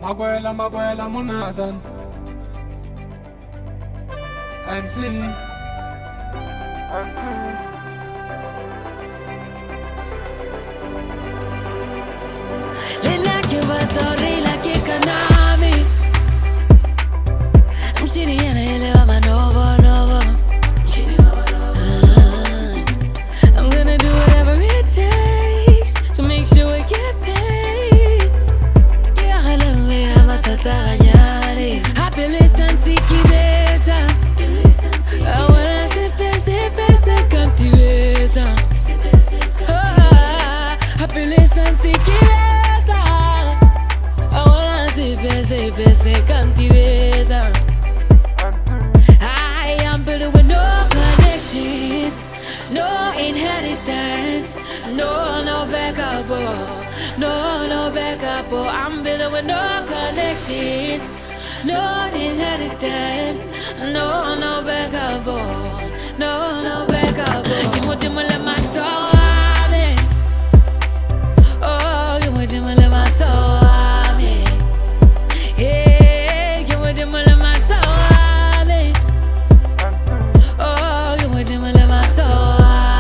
Maguela Monatan MC Lena que batorre la que kanami Mshiri yana ele wa novo I'm gonna do whatever it takes to make sure we get paid. Yeah, I love me, I'm a tataganyari. Happy listen to Kibeta. I wanna se cantiveta. Happy listen to Kibeta. I wanna se cantiveta. I am built with no connections, no inheritance, no backup, no backup. I'm built with no connections, no inheritance, no backup, no backup. You want to let my soul, oh, you want to let my soul. Yeah, you want to let my soul. Oh, you want to let my soul.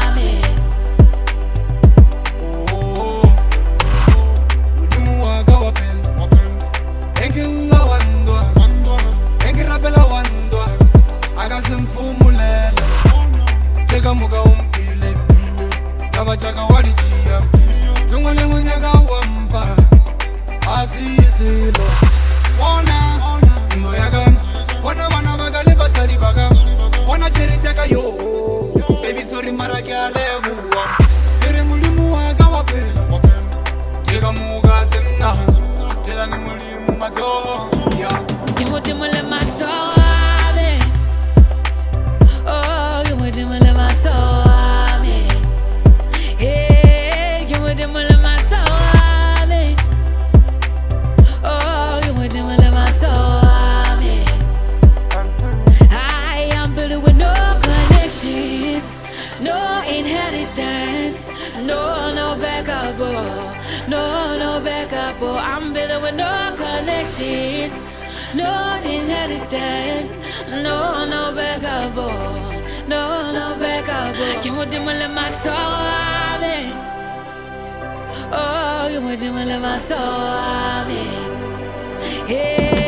Muga umpile Nabachaka walijia Tungole mwenyaga wampa Asisilo Wana Ngoyaga Wana bagali basali baga Wana cheri chaka yo Baby sorry maraki alevuwa Tere mulimu waga wapela Jega muga semna Jela ni mulimu mato Kimuti mule mato Oh, you would my soul. Hey, you would my soul. Oh, you would my soul. I am built with no connections, no inheritance, no backup, no backup. I'm built with no connections, no inheritance, no backup, no backup. You would my soul. Oh, you would my soul. Yeah.